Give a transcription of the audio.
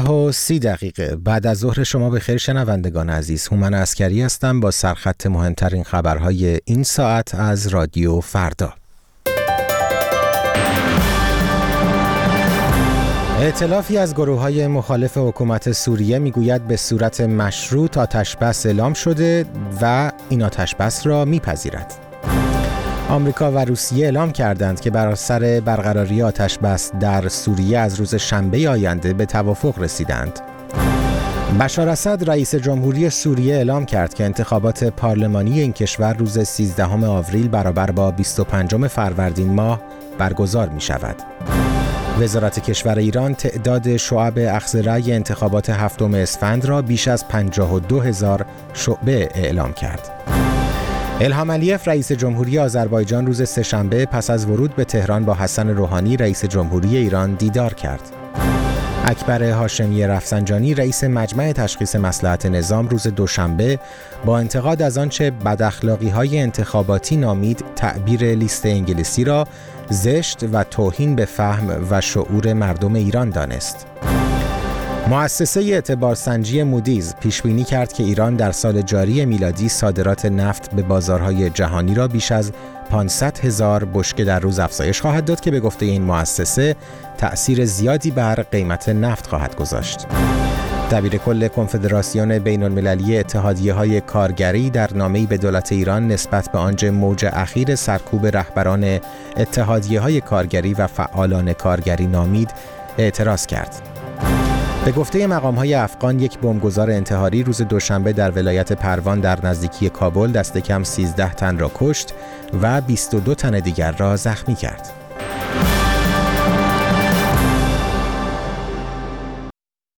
10:30 بعد از ظهر شما به خیر شنوندگان عزیز. هومن عسکری هستم با سرخط مهمترین خبرهای این ساعت از رادیو فردا. ائتلافی از گروه‌های مخالف حکومت سوریه میگوید به صورت مشروط آتش‌بس اعلام شده و این آتش‌بس را میپذیرد. آمریکا و روسیه اعلام کردند که بر سر برقراری آتش‌بس در سوریه از روز شنبه آینده به توافق رسیدند. بشار اسد رئیس جمهوری سوریه اعلام کرد که انتخابات پارلمانی این کشور روز 13 آوریل برابر با 25 فروردین ماه برگزار می شود. وزارت کشور ایران تعداد شعب اخذ رأی انتخابات 7 اسفند را بیش از 52,000 شعبه اعلام کرد. الهام علیف رئیس جمهوری آذربایجان روز سه‌شنبه پس از ورود به تهران با حسن روحانی رئیس جمهوری ایران دیدار کرد. اکبر هاشمی رفسنجانی رئیس مجمع تشخیص مصلحت نظام روز دوشنبه با انتقاد از آنچه بداخلاقی‌های انتخاباتی نامید تعبیر لیست انگلیسی را زشت و توهین به فهم و شعور مردم ایران دانست. مؤسسه اعتبارسنجی مودیز پیشبینی کرد که ایران در سال جاری میلادی صادرات نفت به بازارهای جهانی را بیش از 500,000 بشکه در روز افزایش خواهد داد که به گفته این مؤسسه تأثیر زیادی بر قیمت نفت خواهد گذاشت. دبیرکل کنفدراسیون بین‌المللی اتحادیه‌های کارگری در نامه‌ای به دولت ایران نسبت به آنچه موج اخیر سرکوب رهبران اتحادیه‌های کارگری و فعالان کارگری نامید اعتراض کرد. به گفته مقام‌های افغان یک بمبگذار انتحاری روز دوشنبه در ولایت پروان در نزدیکی کابل دست کم 13 تن را کشت و 22 تن دیگر را زخمی کرد.